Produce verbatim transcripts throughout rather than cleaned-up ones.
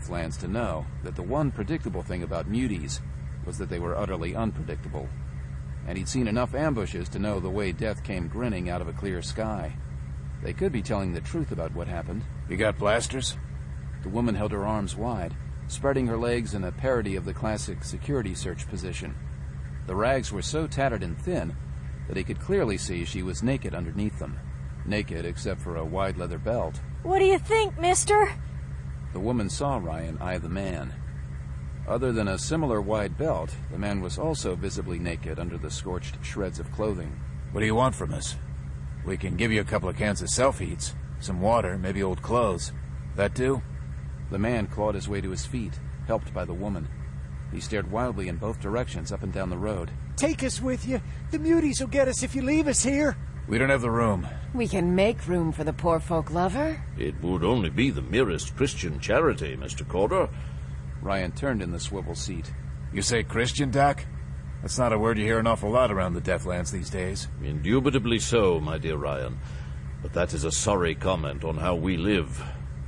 Deathlands to know that the one predictable thing about muties was that they were utterly unpredictable. And he'd seen enough ambushes to know the way death came grinning out of a clear sky. They could be telling the truth about what happened. You got blasters? The woman held her arms wide, spreading her legs in a parody of the classic security search position. The rags were so tattered and thin that he could clearly see she was naked underneath them. Naked except for a wide leather belt. What do you think, mister? The woman saw Ryan eye the man. Other than a similar wide belt, the man was also visibly naked under the scorched shreds of clothing. What do you want from us? We can give you a couple of cans of self-heats, some water, maybe old clothes. That do? The man clawed his way to his feet, helped by the woman. He stared wildly in both directions up and down the road. Take us with you. The muties will get us if you leave us here. We don't have the room. We can make room for the poor folk lover. It would only be the merest Christian charity, Mister Calder. Ryan turned in the swivel seat. You say Christian, Doc? That's not a word you hear an awful lot around the Deathlands these days. Indubitably so, my dear Ryan. But that is a sorry comment on how we live.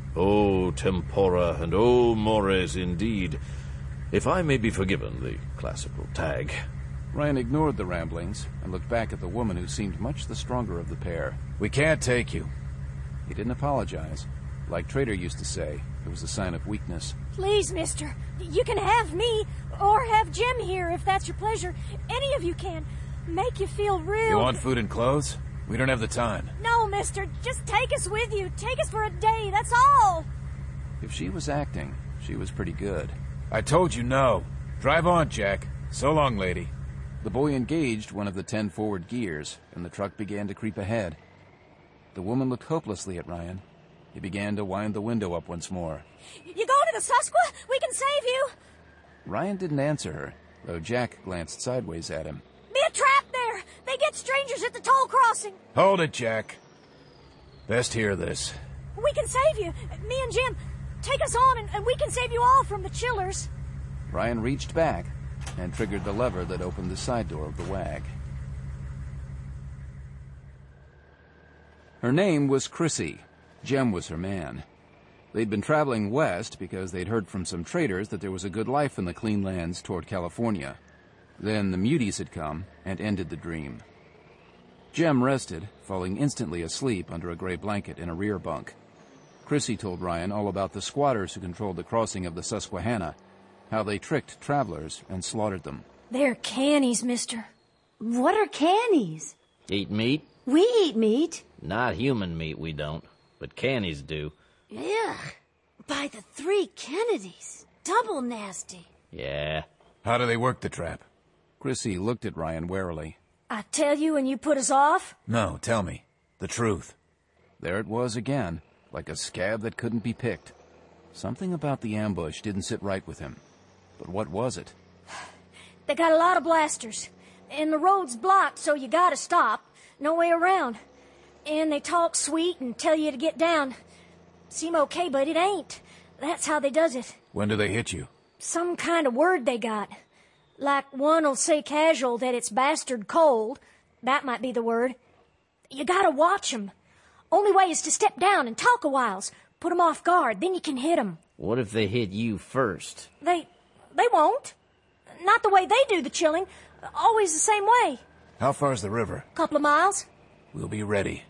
Oh, tempora, and oh, mores indeed. If I may be forgiven the classical tag. Ryan ignored the ramblings and looked back at the woman who seemed much the stronger of the pair. We can't take you. He didn't apologize. Like Trader used to say, it was a sign of weakness. Please, mister. You can have me, or have Jim here if that's your pleasure. Any of you can. Make you feel real... You want food and clothes? We don't have the time. No, mister. Just take us with you. Take us for a day, that's all. If she was acting, she was pretty good. I told you no. Drive on, Jack. So long, lady. The boy engaged one of the ten forward gears, and the truck began to creep ahead. The woman looked hopelessly at Ryan. He began to wind the window up once more. You go to the Susqua? We can save you. Ryan didn't answer her, though Jack glanced sideways at him. Be a trap there. They get strangers at the toll crossing. Hold it, Jack. Best hear this. We can save you. Me and Jim. Take us on, and, and we can save you all from the chillers. Ryan reached back and triggered the lever that opened the side door of the wag. Her name was Chrissy. Jem was her man. They'd been traveling west because they'd heard from some traders that there was a good life in the clean lands toward California. Then the muties had come and ended the dream. Jem rested, falling instantly asleep under a gray blanket in a rear bunk. Chrissy told Ryan all about the squatters who controlled the crossing of the Susquehanna, how they tricked travelers and slaughtered them. They're cannies, mister. What are cannies? Eat meat? We eat meat. Not human meat, we don't. But cannies do. Ugh. By the three Kennedys. Double nasty. Yeah. How do they work the trap? Chrissy looked at Ryan warily. I tell you and you put us off? No, tell me. The truth. There it was again, like a scab that couldn't be picked. Something about the ambush didn't sit right with him. But what was it? They got a lot of blasters. And the road's blocked, so you gotta stop. No way around. And they talk sweet and tell you to get down. Seem okay, but it ain't. That's how they does it. When do they hit you? Some kind of word they got. Like one'll say casual that it's bastard cold. That might be the word. You gotta watch 'em. Only way is to step down and talk a whiles. Put 'em off guard, then you can hit 'em. What if they hit you first? They... they won't. Not the way they do the chilling. Always the same way. How far's the river? Couple of miles. We'll be ready.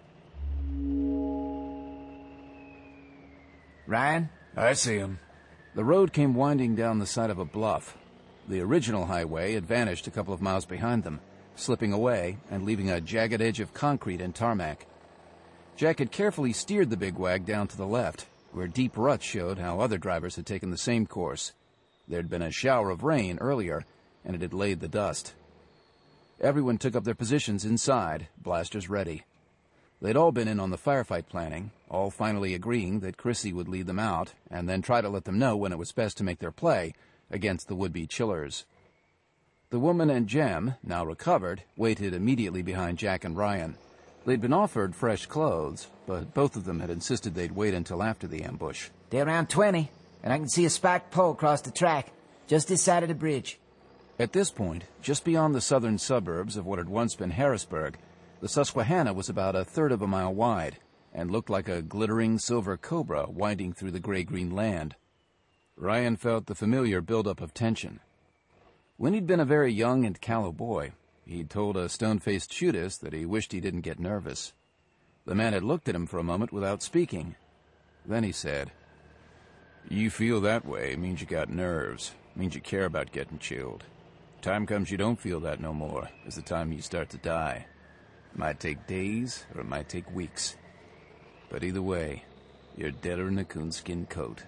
Ryan? I see him. The road came winding down the side of a bluff. The original highway had vanished a couple of miles behind them, slipping away and leaving a jagged edge of concrete and tarmac. Jack had carefully steered the big wag down to the left, where deep ruts showed how other drivers had taken the same course. There'd been a shower of rain earlier, and it had laid the dust. Everyone took up their positions inside, blasters ready. They'd all been in on the firefight planning, all finally agreeing that Chrissy would lead them out and then try to let them know when it was best to make their play against the would-be chillers. The woman and Jem, now recovered, waited immediately behind Jack and Ryan. They'd been offered fresh clothes, but both of them had insisted they'd wait until after the ambush. They're around twenty, and I can see a spiked pole across the track, just this side of the bridge. At this point, just beyond the southern suburbs of what had once been Harrisburg, the Susquehanna was about a third of a mile wide and looked like a glittering silver cobra winding through the gray-green land. Ryan felt the familiar buildup of tension. When he'd been a very young and callow boy, he'd told a stone-faced shootist that he wished he didn't get nervous. The man had looked at him for a moment without speaking. Then he said, "You feel that way means you got nerves, means you care about getting chilled. Time comes you don't feel that no more, is the time you start to die. It might take days, or it might take weeks. But either way, you're deader than a coonskin coat."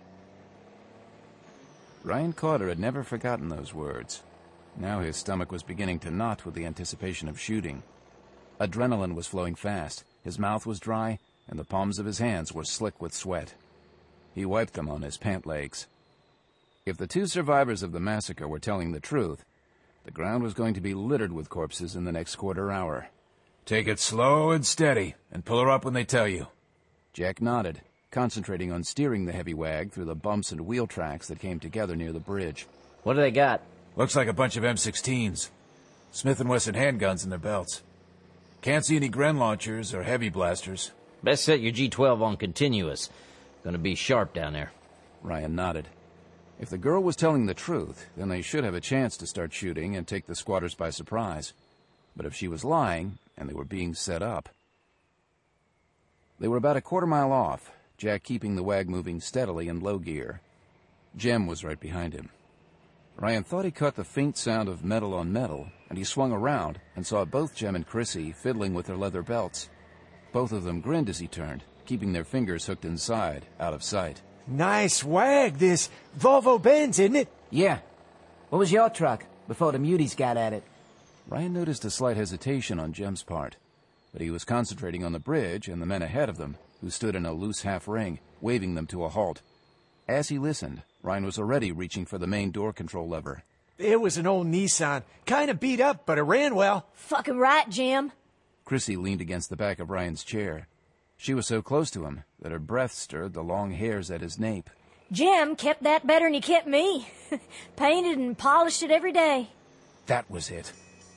Ryan Carter had never forgotten those words. Now his stomach was beginning to knot with the anticipation of shooting. Adrenaline was flowing fast, his mouth was dry, and the palms of his hands were slick with sweat. He wiped them on his pant legs. If the two survivors of the massacre were telling the truth, the ground was going to be littered with corpses in the next quarter hour. "Take it slow and steady, and pull her up when they tell you." Jack nodded, concentrating on steering the heavy wag through the bumps and wheel tracks that came together near the bridge. What do they got? Looks like a bunch of M sixteens. Smith and Wesson handguns in their belts. Can't see any Gren launchers or heavy blasters. Best set your G twelve on continuous. Gonna be sharp down there. Ryan nodded. If the girl was telling the truth, then they should have a chance to start shooting and take the squatters by surprise. But if she was lying, and they were being set up... They were about a quarter mile off, Jack keeping the wag moving steadily in low gear. Jem was right behind him. Ryan thought he caught the faint sound of metal on metal, and he swung around and saw both Jem and Chrissy fiddling with their leather belts. Both of them grinned as he turned, keeping their fingers hooked inside, out of sight. Nice wag, this Volvo Benz, isn't it? Yeah. What was your truck before the muties got at it? Ryan noticed a slight hesitation on Jem's part, but he was concentrating on the bridge and the men ahead of them, who stood in a loose half-ring, waving them to a halt. As he listened, Ryan was already reaching for the main door control lever. It was an old Nissan. Kind of beat up, but it ran well. Fucking right, Jim. Chrissy leaned against the back of Ryan's chair. She was so close to him that her breath stirred the long hairs at his nape. Jim kept that better than he kept me. Painted and polished it every day. That was it.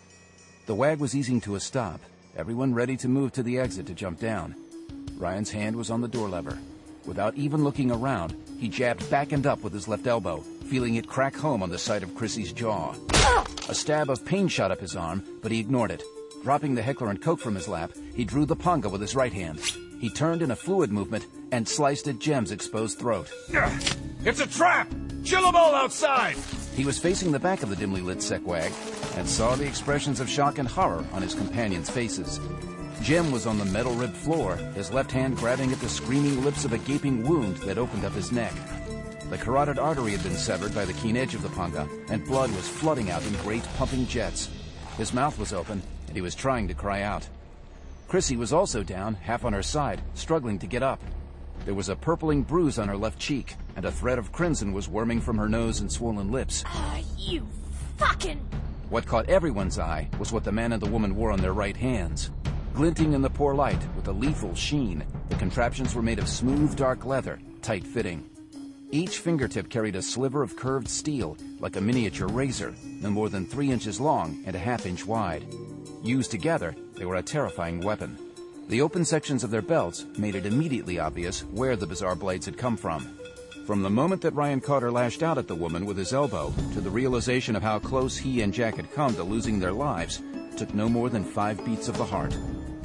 The wag was easing to a stop, everyone ready to move to the exit to jump down. Ryan's hand was on the door lever. Without even looking around, he jabbed back and up with his left elbow, feeling it crack home on the side of Chrissy's jaw. A stab of pain shot up his arm, but he ignored it. Dropping the Heckler and Coke from his lap, he drew the panga with his right hand. He turned in a fluid movement and sliced at Jem's exposed throat. It's a trap! Chill them all outside! He was facing the back of the dimly lit Secwag and saw the expressions of shock and horror on his companions' faces. Jem was on the metal-ribbed floor, his left hand grabbing at the screaming lips of a gaping wound that opened up his neck. The carotid artery had been severed by the keen edge of the panga, and blood was flooding out in great pumping jets. His mouth was open, and he was trying to cry out. Chrissy was also down, half on her side, struggling to get up. There was a purpling bruise on her left cheek, and a thread of crimson was worming from her nose and swollen lips. Ah, oh, you fucking... What caught everyone's eye was what the man and the woman wore on their right hands. Glinting in the poor light with a lethal sheen, the contraptions were made of smooth, dark leather, tight-fitting. Each fingertip carried a sliver of curved steel, like a miniature razor, no more than three inches long and a half-inch wide. Used together, they were a terrifying weapon. The open sections of their belts made it immediately obvious where the bizarre blades had come from. From the moment that Ryan Carter lashed out at the woman with his elbow to the realization of how close he and Jack had come to losing their lives, took no more than five beats of the heart.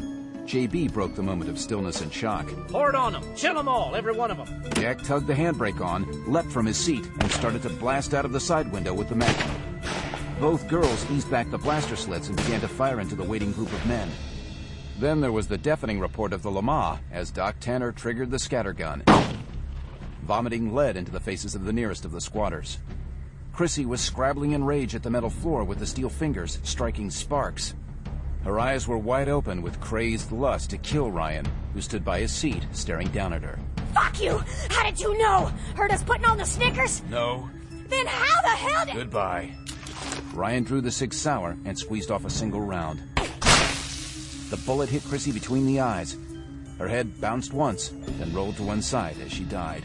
J B broke the moment of stillness and shock. Pour it on them. Chill them all, every one of them. Jack tugged the handbrake on, leapt from his seat, and started to blast out of the side window with the magnum. Both girls eased back the blaster slits and began to fire into the waiting group of men. Then there was the deafening report of the Lama as Doc Tanner triggered the scattergun, vomiting lead into the faces of the nearest of the squatters. Chrissy was scrabbling in rage at the metal floor with the steel fingers striking sparks. Her eyes were wide open with crazed lust to kill Ryan, who stood by his seat, staring down at her. Fuck you! How did you know? Heard us putting on the Snickers? No. Then how the hell did... Goodbye. Ryan drew the Sig Sauer and squeezed off a single round. The bullet hit Chrissy between the eyes. Her head bounced once, then rolled to one side as she died.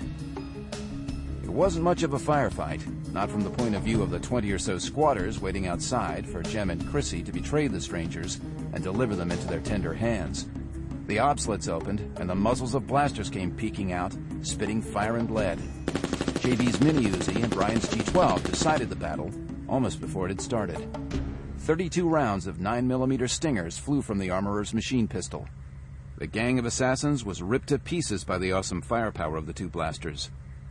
It wasn't much of a firefight, not from the point of view of the twenty or so squatters waiting outside for Jem and Chrissy to betray the strangers and deliver them into their tender hands. The ob slits opened, and the muzzles of blasters came peeking out, spitting fire and lead. J B's mini-Uzi and Ryan's G twelve decided the battle almost before it had started. thirty-two rounds of nine millimeter Stingers flew from the armorer's machine pistol. The gang of assassins was ripped to pieces by the awesome firepower of the two blasters.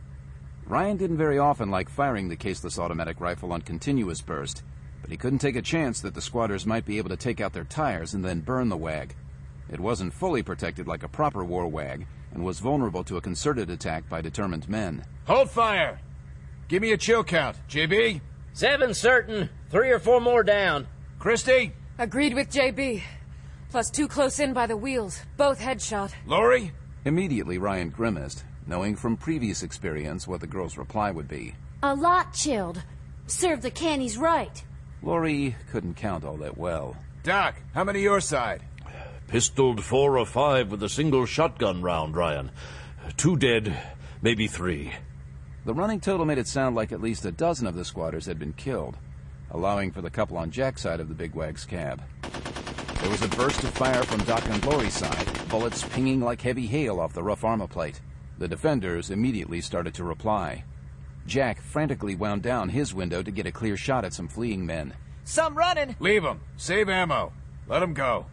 Ryan didn't very often like firing the caseless automatic rifle on continuous burst, but he couldn't take a chance that the squatters might be able to take out their tires and then burn the wag. It wasn't fully protected like a proper war wag, and was vulnerable to a concerted attack by determined men. Hold fire! Give me a chill count, J B. Seven certain. Three or four more down. Christy? Agreed with J B. Plus two close in by the wheels. Both headshot. Lori? Immediately, Ryan grimaced, knowing from previous experience what the girl's reply would be. A lot chilled. Serve the cannies right. Lori couldn't count all that well. Doc, how many your side? Pistoled four or five with a single shotgun round, Ryan. Two dead, maybe three. The running total made it sound like at least a dozen of the squatters had been killed, allowing for the couple on Jack's side of the bigwag's cab. There was a burst of fire from Doc and Lori's side, bullets pinging like heavy hail off the rough armor plate. The defenders immediately started to reply. Jack frantically wound down his window to get a clear shot at some fleeing men. Some running! Leave them. Save ammo. Let them go.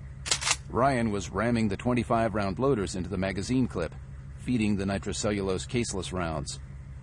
Ryan was ramming the twenty-five round loaders into the magazine clip, feeding the nitrocellulose caseless rounds.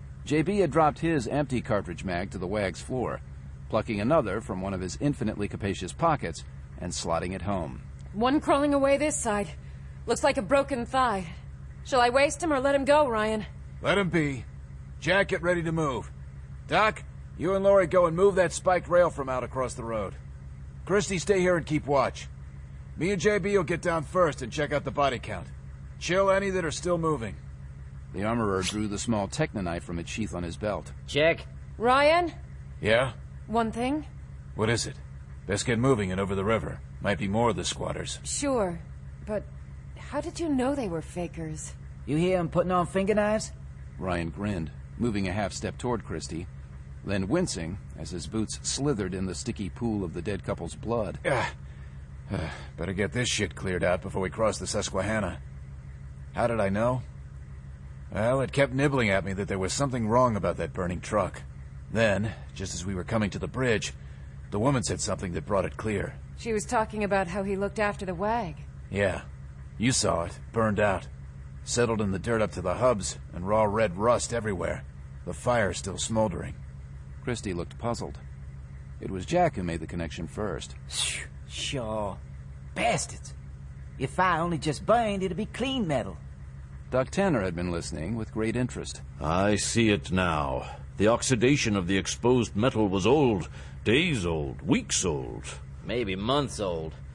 J B had dropped his empty cartridge mag to the wag's floor, plucking another from one of his infinitely capacious pockets and slotting it home. One crawling away this side. Looks like a broken thigh. Shall I waste him or let him go, Ryan? Let him be. Jack, get ready to move. Doc, you and Lori go and move that spiked rail from out across the road. Christy, stay here and keep watch. Me and J B will get down first and check out the body count. Chill any that are still moving. The armorer drew the small Techno-knife from its sheath on his belt. Check. Ryan? Yeah? One thing? What is it? Best get moving and over the river. Might be more of the squatters. Sure. But how did you know they were fakers? You hear him putting on finger knives? Ryan grinned, moving a half step toward Christy, then wincing as his boots slithered in the sticky pool of the dead couple's blood. Ah. Uh, better get this shit cleared out before we cross the Susquehanna. How did I know? Well, it kept nibbling at me that there was something wrong about that burning truck. Then, just as we were coming to the bridge, the woman said something that brought it clear. She was talking about how he looked after the wag. Yeah. You saw it. Burned out. Settled in the dirt up to the hubs, and raw red rust everywhere. The fire still smoldering. Christy looked puzzled. It was Jack who made the connection first. Sure. Bastards. If fire only just burned, it'd be clean metal. Doc Tanner had been listening with great interest. I see it now. The oxidation of the exposed metal was old. Days old. Weeks old. Maybe months old.